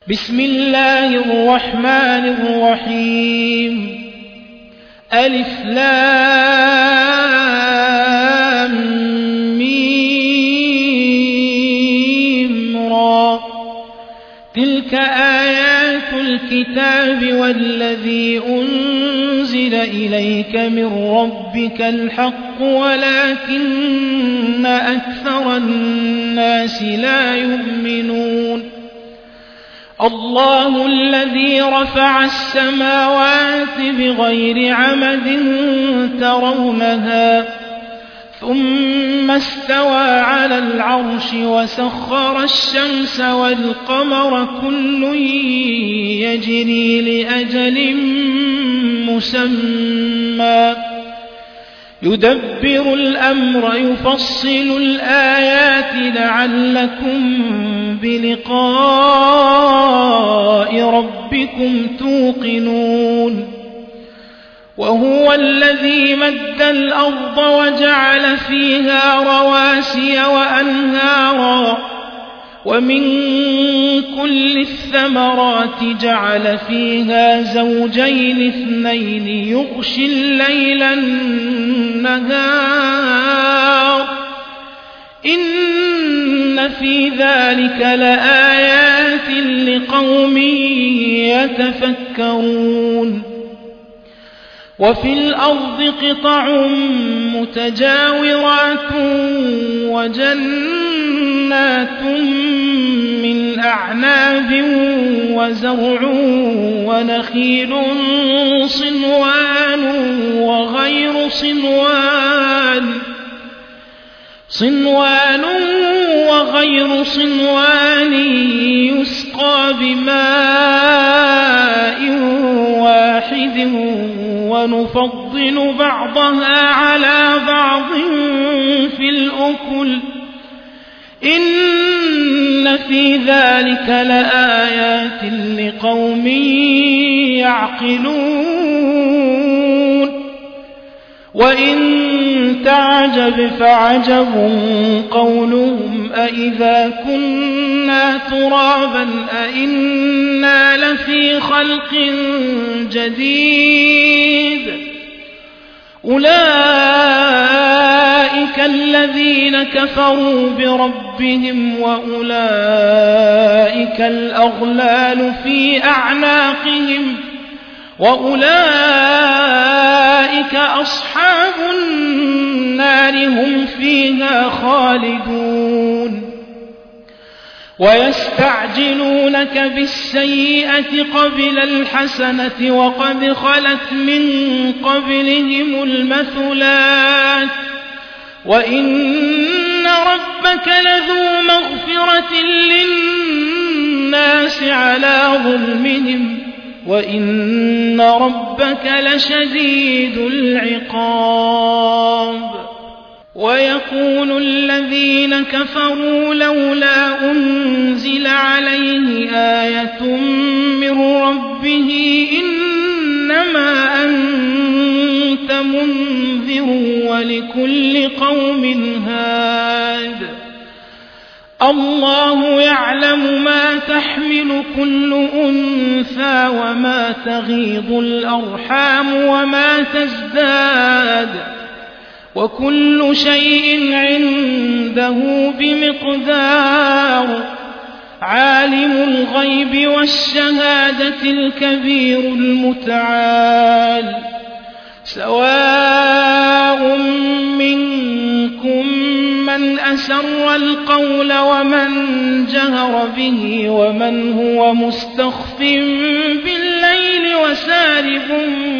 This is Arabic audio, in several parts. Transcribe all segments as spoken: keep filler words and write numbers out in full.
بسم الله الرحمن الرحيم ألف لام ميم را تلك آيات الكتاب والذي أنزل إليك من ربك الحق ولكن أكثر الناس لا يؤمنون الله الذي رفع السماوات بغير عمد ترونها ثم استوى على العرش وسخر الشمس والقمر كل يجري لأجل مسمى يدبر الأمر يفصل الآيات لعلكم بلقاء ربكم توقنون وهو الذي مد الأرض وجعل فيها رواسي وأنهارا ومن كل الثمرات جعل فيها زوجين اثنين يغشي الليل النهار إن في ذلك لآيات لقوم يتفكرون وفي الأرض قطع متجاورات وجنات من أعناب وزرع ونخيل صنوان وغير صنوان صنوان وغير صنوان يسقى بماء واحد ونفضل بعضها على بعض في الأكل إن في ذلك لآيات لقوم يعقلون وإن تعجب فعجب قولهم أإذا كنا ترابا أإنا لفي خلق جديد أولئك الذين كفروا بربهم وأولئك الأغلال في أعناقهم وأولئك أصحاب النار هم فيها خالدون ويستعجلونك بالسيئة قبل الحسنة وقد خلت من قبلهم المثلات وإن ربك لذو مغفرة للناس على ظلمهم وإن ربك لشديد العقاب ويقول الذين كفروا لولا أنزل عليه آية من ربه إنما أنت منذر ولكل قوم هاد الله يعلم ما تحمل كل أنثى وما تغيض الأرحام وما تزداد وكل شيء عنده بمقدار عالم الغيب والشهادة الكبير المتعال سواء منكم من أسر القول ومن جهر به ومن هو مستخف بالليل وسارب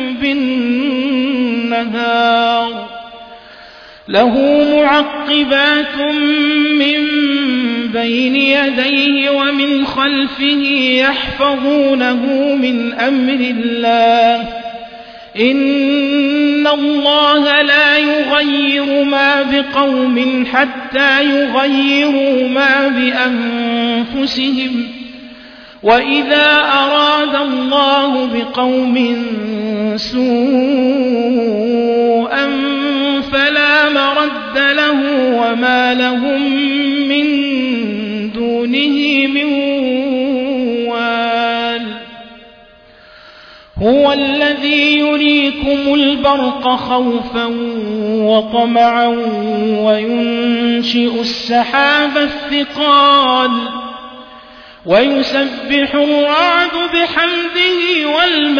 بالنهار له معقبات من بين يديه ومن خلفه يحفظونه من أمر الله إن الله لا يغير ما بقوم حتى يغيروا ما بأنفسهم وإذا أراد الله بقوم سوءا فلا مرد له وما لهم من دونه من وال هو الذي يريكم البرق خوفا وطمعا وينشئ السحاب الثقال ويسبح الرعد بحمده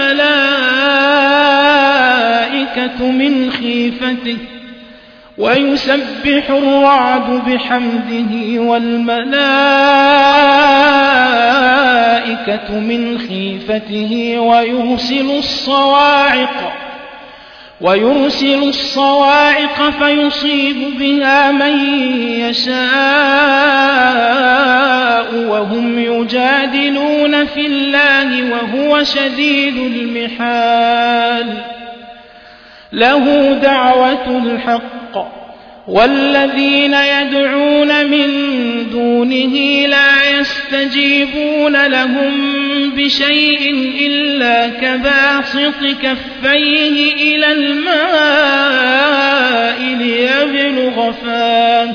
والملائكة من خيفته ويسبح الرعد بحمده والملائكة من خيفته ويرسل الصواعق ويرسل الصواعق فيصيب بها من يشاء وهم يجادلون في الله وهو شديد المحال له دعوة الحق والذين يدعون من دونه لا يستجيبون لهم بشيء إلا كباسط كفيه إلى الماء ليبلغ فاه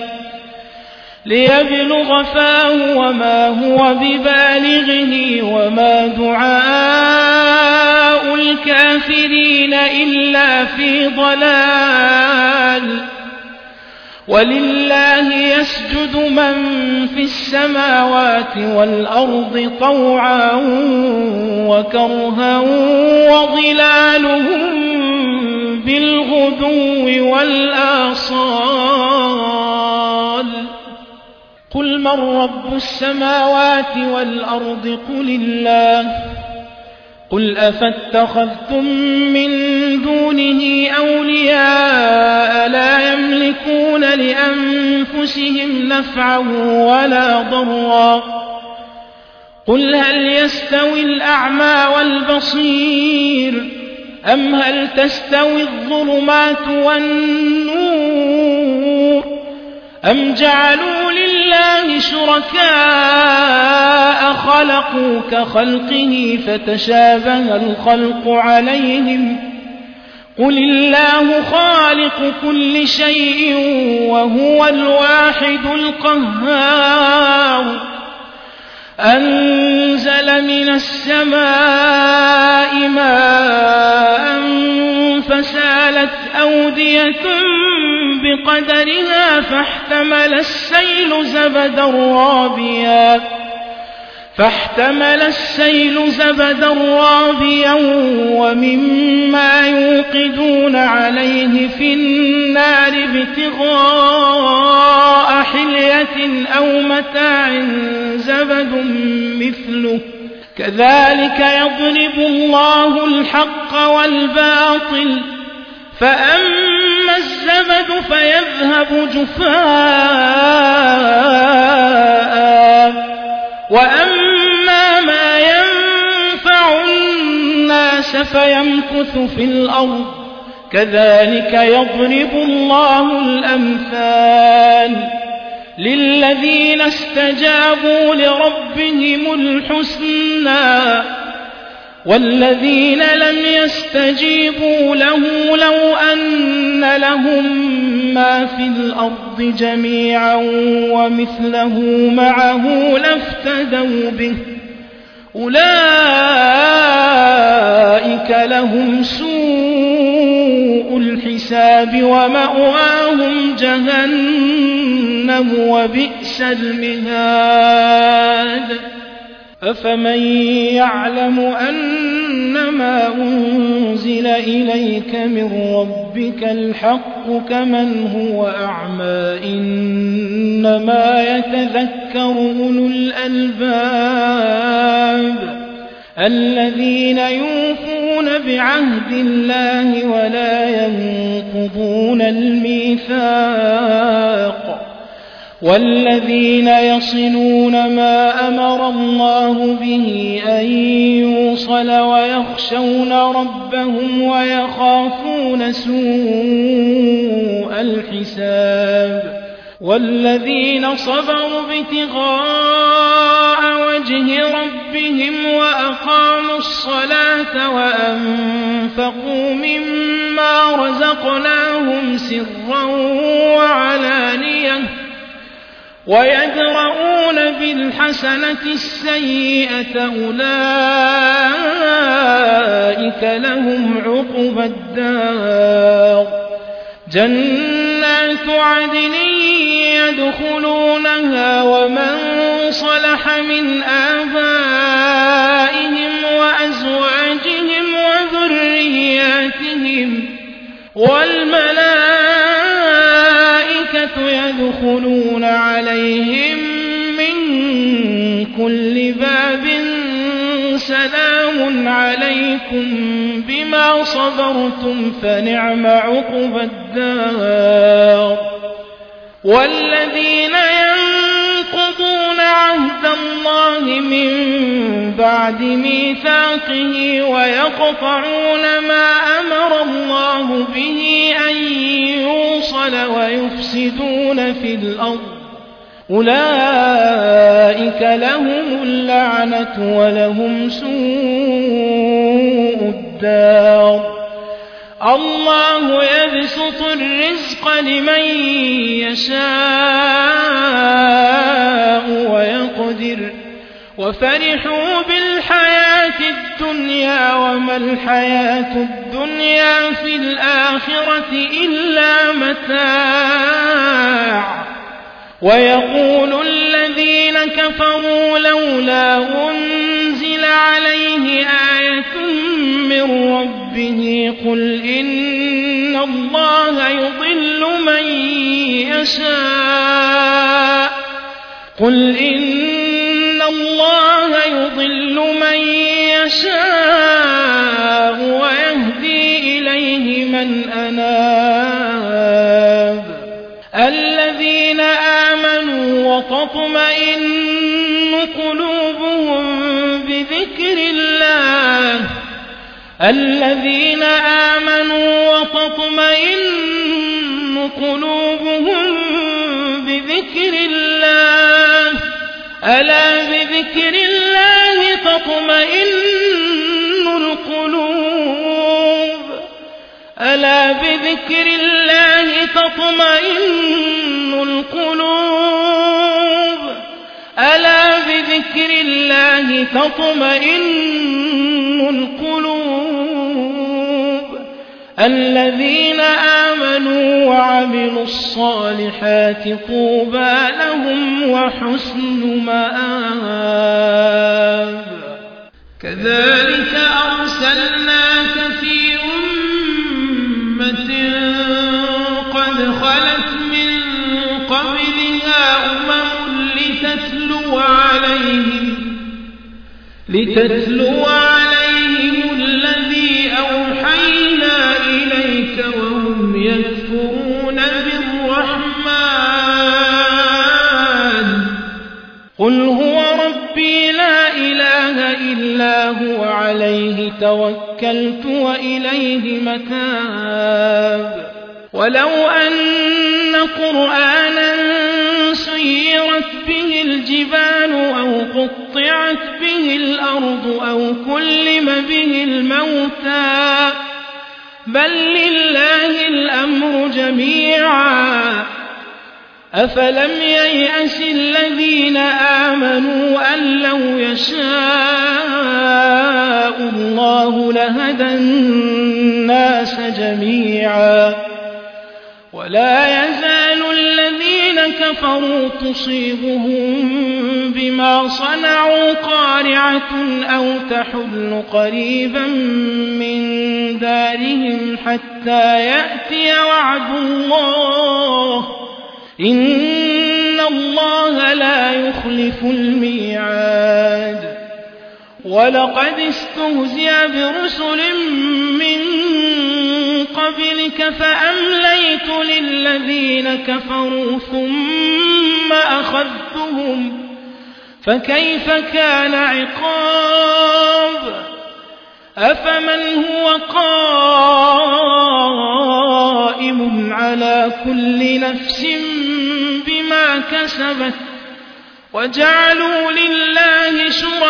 ليبلغ فاه وما هو ببالغه وما دعاء الكافرين إلا في ضلال ولله يسجد من في السماوات والأرض طوعا وكرها وظلالهم بالغدو والآصال قل من رب السماوات والأرض قل الله قل أفاتخذتم من دونه أولياء لا يملكون لأنفسهم نفعا ولا ضرا قل هل يستوي الأعمى والبصير أم هل تستوي الظلمات والنور أم جعلوا لله شركاء خلقوا كخلقه فتشابه الخلق عليهم قل الله خالق كل شيء وهو الواحد القهار أنزل من السماء ماء فسالت أودية بقدرها فاحتمل السيل زبدا رابيا فاحتمل السيل زبدا رابيا ومما يوقدون عليه في النار ابتغاء حلية أو متاع زبد مثله كذلك يضرب الله الحق والباطل فأما الزبد فيذهب جفاء وأما ما ينفع الناس فيمكث في الأرض كذلك يضرب الله الأمثال للذين استجابوا لربهم الحسنى والذين لم يستجيبوا له لو أن لهم ما في الأرض جميعا ومثله معه لافتدوا به أولئك لهم سوء الحساب ومأواهم جهنم وبئس المهاد أفمن يعلم أنما أنزل إليك من ربك الحق كمن هو أعمى إنما يتذكر أولو الألباب الذين يوفون بعهد الله ولا ينقضون الميثاق والذين يصلون ما أمر الله به أن يوصل ويخشون ربهم ويخافون سوء الحساب والذين صبروا ابتغاء وجه ربهم وأقاموا الصلاة وأنفقوا مما رزقناهم سرا وعلانية ويدرؤون بالحسنة السيئة أولئك أولئك لهم عقبى الدار جنات عدن يدخلونها ومن صلح من آبائهم وأزواجهم وذرياتهم والملائكة يدخلون عليهم من كل باب سلام عليكم بما صبرتم فنعم عقبى الدار والذين ينقضون عهد الله من بعد ميثاقه ويقطعون ما أمر الله به أن يوصل ويفسدون في الأرض أولئك لهم اللعنة ولهم سوء الدار الله يبسط الرزق لمن يشاء ويقدر وفرحوا بالحياة الدنيا وما الحياة الدنيا في الآخرة إلا متاع ويقول الذين كفروا لولا أنزل عليه آية من ربه قل إن الله يضل من يشاء قل إن الله يضل من يشاء ويهدي إليه من أناب الذين آمنوا وتطمئن قلوبهم بذكر الله الذين آمنوا وتطمئن قلوبهم بذكر الله ألا بذكر الله تطمئن القلوب ألا بذكر الله تطمئن القلوب ألا بذكر الله تطمئن القلوب الذين آمنوا وعملوا الصالحات طوبى لهم وحسن مآب كذلك أرسلناك في أمة قد خلت من قبلها أمم لتتلو عليهم لتتلو عليهم الذي أوحينا إليك وهم يكفرون بالرحمن قل هو ربي لا إله إلا هو عليه توكلت وإليه متاب ولو أن قرآنا سيرت به الجبال أو قطعت به الأرض أو كلم به الموتى بل لله الأمر جميعا أفلم ييأس الذين آمنوا أن لو يشاء الله لهدى الناس جميعا ولا يزال الذين كفروا تصيبهم بما صنعوا قارعة أو تحل قريبا من دارهم حتى يأتي وعد الله إن الله لا يخلف الميعاد ولقد استهزئ برسل من قبلك فأمليت للذين كفروا ثم أخذتهم فكيف كان عقاب أفمن هو قائم على كل نفس بما كسبت وجعلوا لله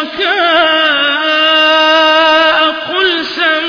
شركاء قل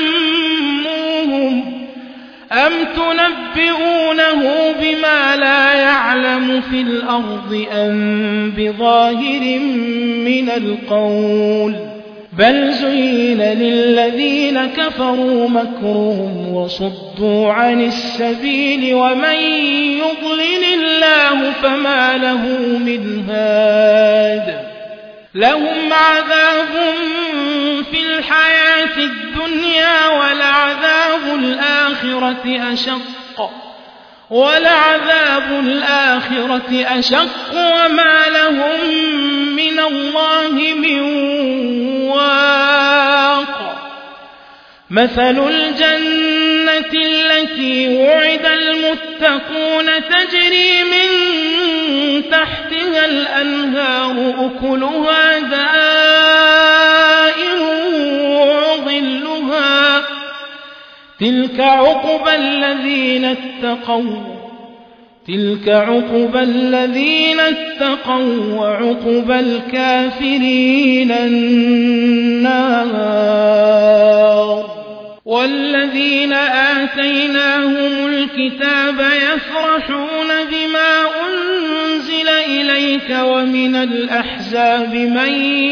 سموهم أم تنبئونه بما لا يعلم في الأرض أم بظاهر من القول بل زين للذين كفروا مكرهم وصدوا عن السبيل ومن يضلل الله فما له من هاد لهم عذاب في الحياة الدنيا ولعذاب الآخرة أشق ولعذاب الآخرة أشق وما لهم من الله من واق مثل الجنة التي وعد المتقون تجري من تحتها الأنهار أكلها دائم وظلها تلك عقبى الذين اتقوا تلك عقبى الذين اتقوا وعقبى الكافرين النار والذين آتيناهم الكتاب يفرحون بما أنزل إليك ومن الأحزاب من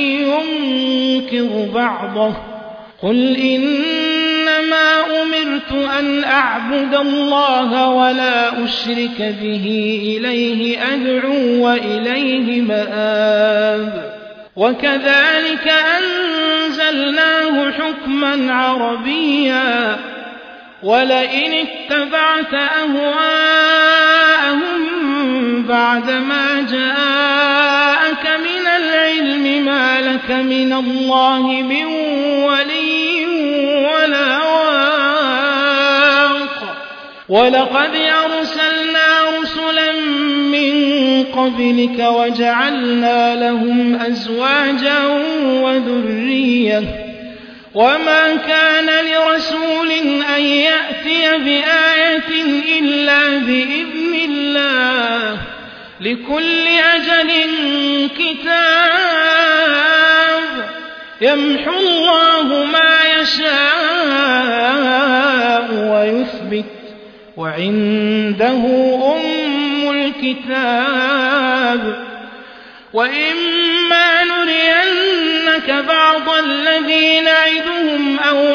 ينكر بعضه قل إنما أمرت أن أعبد الله ولا أشرك به إليه أدعو وإليه مآب وكذلك أنزلناه حكما عربيا ولئن اتبعت أهواءهم بعدما جاءك من العلم ما لك من الله من ولي ولا واق ولقد أرسلنا رسلا من قبلك وجعلنا لهم أزواجا وذرية وما كان لرسول أن يأتي بآية إلا بإذن الله لكل أجل كتاب يمحو الله ما يشاء ويثبت وعنده أم الكتاب وإما نرينك بعض الذي نعدهم أو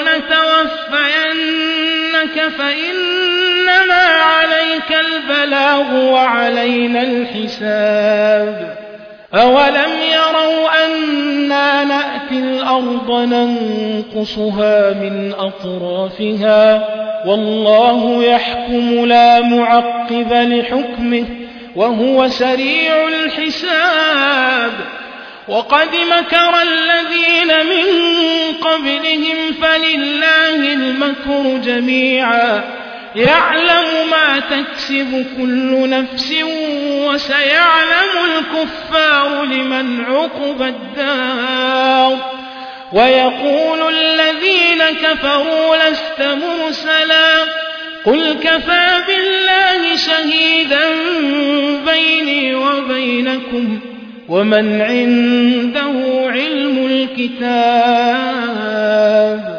نتوفينك فإنما عليك البلاغ وعلينا الحساب أولم يروا أنا نأتي الأرض ننقصها من أطرافها والله يحكم لا معقب لحكمه وهو سريع الحساب وقد مكر الذين من قبلهم فلله المكر جميعا يعلم ما تكسب كل نفس وسيعلم الكفار لمن عقبى الدار ويقول الذين كفروا لست مرسلا قل كفى بالله شهيدا بيني وبينكم ومن عنده علم الكتاب